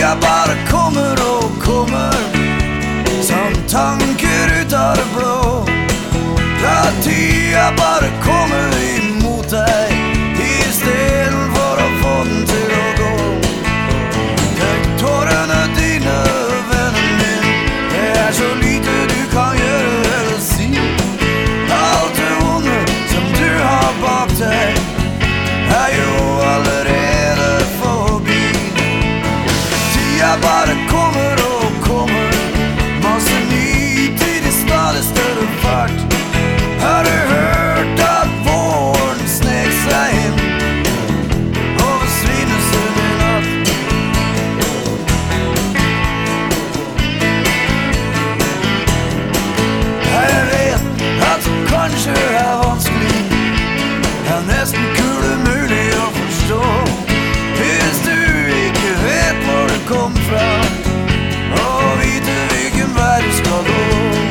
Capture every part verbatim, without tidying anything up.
tida bare kommer og kommer, som tanker ut av det blå. La tida bare komme imot deg, i stedet for å få den til å gå. Tenk tårene dine, vennen min, det er så lite du kan gjøre eller si. Alt det onde som du har bak deg, er jo allerede forbi. Tida bare kommer og kommer, masse nyt i de stadig større fart. Har du hørt at våren snek seg inn over Svinesund i natt? Jeg vet at det kanskje er vanskelig, er nesten kule mulig å forstå, hvis du ikke vet hvor du kom fra, og vite hvilken vei du skal gå.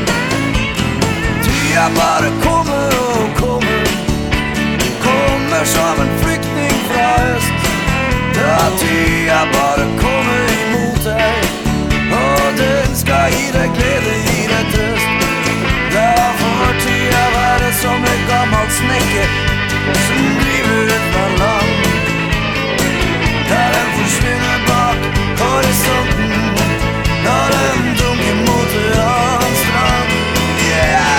Tida bare kommer og kommer, kommer som en flyktning fra øst. Da tida bare kommer imot deg, og den skal gi deg glede, gi deg trøst. Da får tida være som et gammelt snekke som driver et fra land. Da den forsvinner bak horisonten, når den dunker mot en annen strand. Yeah!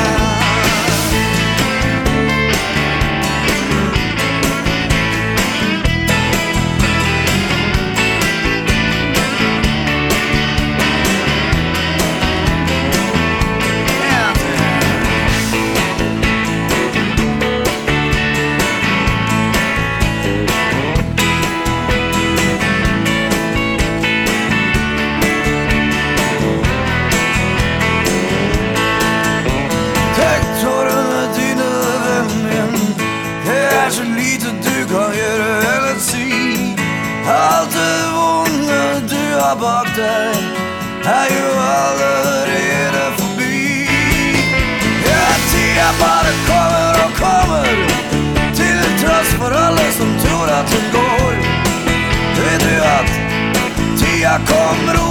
Så lite du kan gjøre eller si. Alt det vonde du har bak deg, er jo allerede forbi. Ja, tida bare kommer og kommer, til tross for alle som tror at den går. Vet du at tida kommer